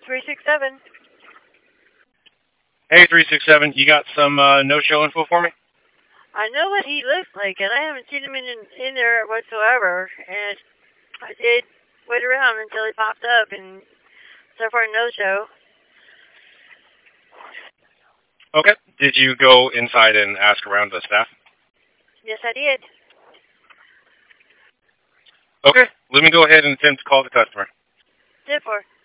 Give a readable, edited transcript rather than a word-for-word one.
367. Hey, 367, you got some no-show info for me? I know what he looks like, and I haven't seen him in there whatsoever. And I did wait around until he popped up, and so far no show. Okay. Did you go inside and ask around the staff? Yes, I did. Okay. Let me go ahead and attempt to call the customer. 10-4.